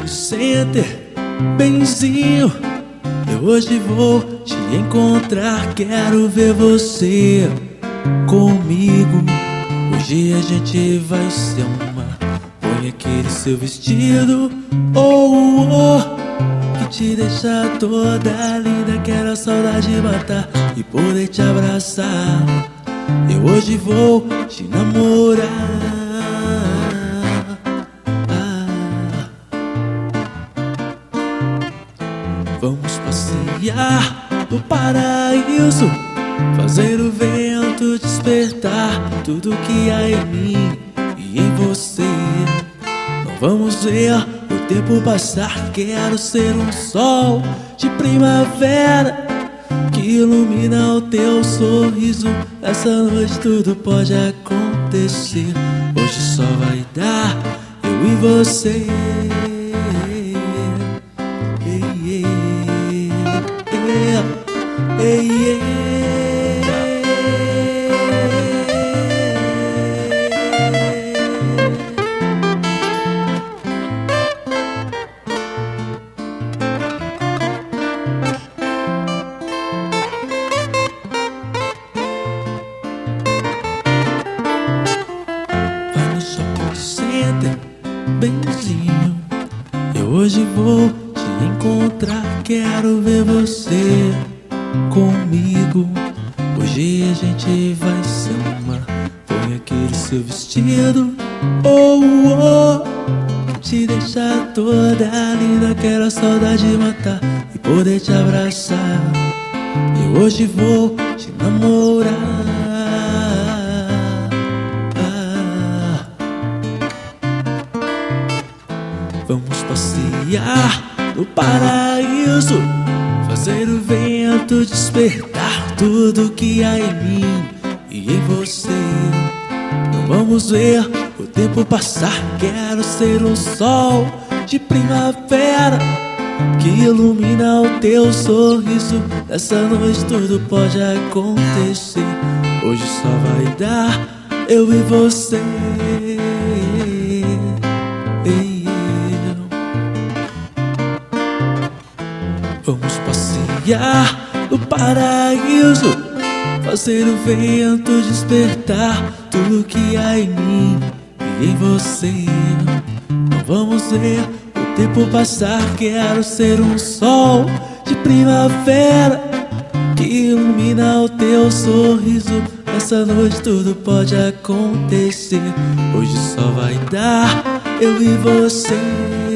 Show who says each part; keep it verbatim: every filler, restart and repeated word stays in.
Speaker 1: Center, benzinho, eu hoje vou te encontrar. Quero ver você comigo. Hoje a gente vai se amar. Põe aquele seu vestido, oh, oh, que te deixa toda linda. Quero a saudade matar e poder te abraçar. Eu hoje vou te namorar. Vamos passear no paraíso, fazer o vento despertar tudo que há em mim e em você. Não vamos ver o tempo passar. Quero ser um sol de primavera que ilumina o teu sorriso. Essa noite tudo pode acontecer. Hoje só vai dar eu e você. Ei, ei. Vai no shopping center, benzinho, eu hoje vou te encontrar. Quero ver você comigo. Hoje a gente vai se amar. Põe aquele seu vestido, oh, oh, que te deixa toda linda. Quero a saudade matar e poder te abraçar. Eu hoje vou te namorar. Vamos passear no paraíso, fazer o vento despertar tudo que há em mim e em você. Não vamos ver o tempo passar. Quero ser um sol de primavera que ilumina o teu sorriso. Essa noite tudo pode acontecer. Hoje só vai dar eu e você. Vamos passear no paraíso, fazer o vento despertar tudo que há em mim e em você. Não vamos ver o tempo passar. Quero ser um sol de primavera que ilumina o teu sorriso. Essa noite tudo pode acontecer. Hoje só vai dar eu e você.